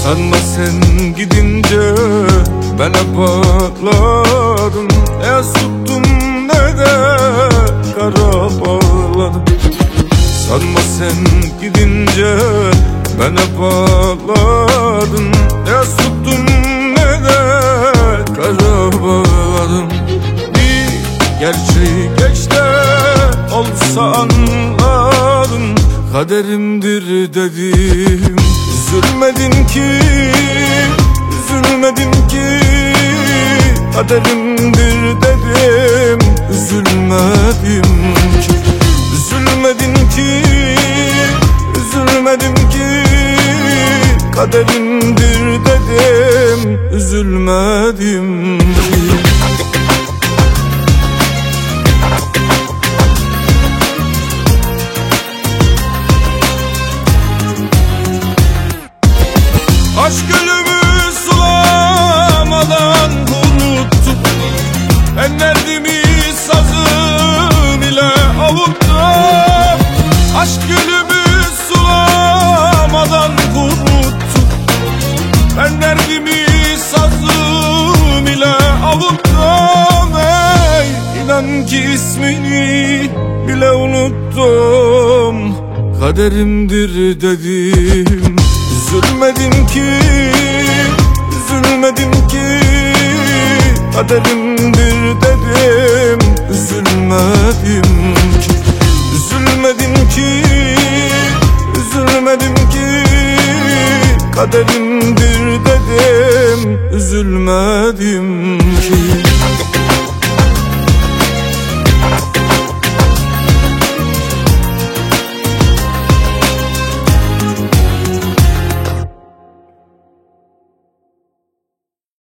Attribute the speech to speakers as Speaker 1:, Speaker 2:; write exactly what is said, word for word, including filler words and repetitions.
Speaker 1: Sanma sen gidince ben hep ağladım. Ne yaz tuttum ne de kara bağladım. Sanma sen gidince ben hep ağladım. Ne yaz tuttum ne de kara bağladım. Bir gerçeği geç de olsa anladım. Kaderimdir dedim. Üzülmedin ki, üzülmedin ki. Kaderimdir dedim. Üzülmedim ki, üzülmedin ki, üzülmedim ki. Kaderimdir dedim. Üzülmedim ki. Aşk gölümü sulamadan unuttum. Ben derdimi sazım ile avuttum. Aşk gölümü sulamadan unuttum. Ben derdimi sazım ile avuttum. Ey, inan ki ismini bile unuttum. Kaderimdir dedim. Üzülmedim ki, üzülmedim ki. Kaderimdir dedim. Üzülmedim ki, üzülmedim ki, üzülmedim ki. Kaderimdir dedim. Üzülmedim ki.